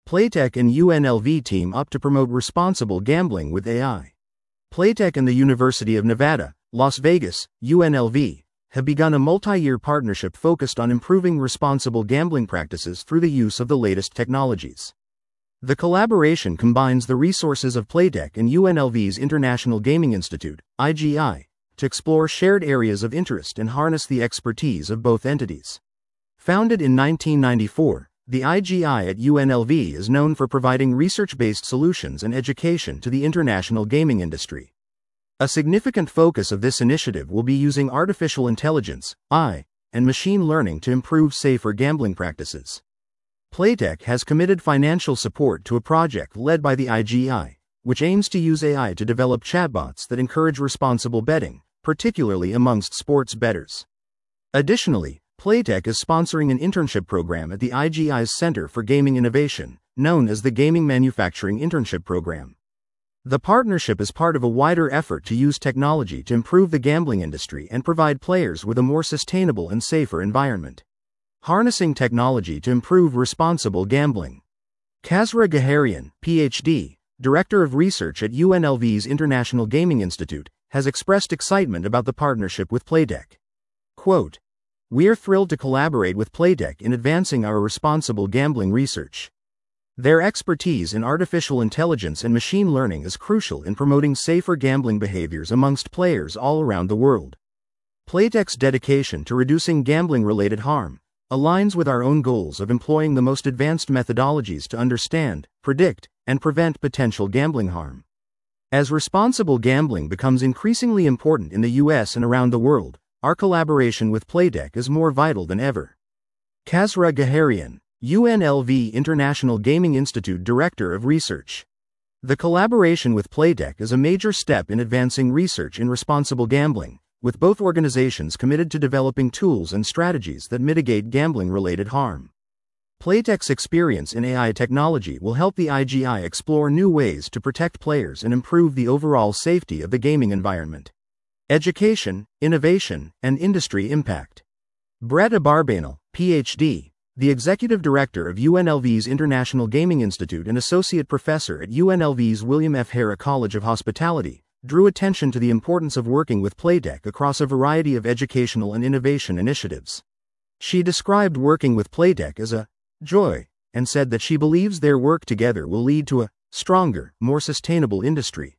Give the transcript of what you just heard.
Playtech and UNLV team up to promote responsible gambling with AI. Playtech and the University of Nevada, Las Vegas, UNLV, have begun a multi-year partnership focused on improving responsible gambling practices through the use of the latest technologies. The collaboration combines the resources of Playtech and UNLV's International Gaming Institute, IGI, to explore shared areas of interest and harness the expertise of both entities. Founded in 1994, the IGI at UNLV is known for providing research-based solutions and education to the international gaming industry. A significant focus of this initiative will be using artificial intelligence, AI, and machine learning to improve safer gambling practices. Playtech has committed financial support to a project led by the IGI, which aims to use AI to develop chatbots that encourage responsible betting, particularly amongst sports bettors. Additionally, Playtech is sponsoring an internship program at the IGI's Center for Gaming Innovation, known as the Gaming Manufacturing Internship Program. The partnership is part of a wider effort to use technology to improve the gambling industry and provide players with a more sustainable and safer environment. Harnessing technology to improve responsible gambling. Kazra Gaharian, PhD, Director of Research at UNLV's International Gaming Institute, has expressed excitement about the partnership with Playtech. Quote, "We are thrilled to collaborate with Playtech in advancing our responsible gambling research. Their expertise in artificial intelligence and machine learning is crucial in promoting safer gambling behaviors amongst players all around the world. Playtech's dedication to reducing gambling-related harm aligns with our own goals of employing the most advanced methodologies to understand, predict, and prevent potential gambling harm. As responsible gambling becomes increasingly important in the US and around the world, our collaboration with Playtech is more vital than ever." Kazra Gaharian, UNLV International Gaming Institute Director of Research. The collaboration with Playtech is a major step in advancing research in responsible gambling, with both organizations committed to developing tools and strategies that mitigate gambling-related harm. Playtech's experience in AI technology will help the IGI explore new ways to protect players and improve the overall safety of the gaming environment. Education, innovation, and industry impact. Brett Abarbanel, PhD, the Executive Director of UNLV's International Gaming Institute and Associate Professor at UNLV's William F. Harrah College of Hospitality, drew attention to the importance of working with Playtech across a variety of educational and innovation initiatives. She described working with Playtech as a joy, and said that she believes their work together will lead to a stronger, more sustainable industry.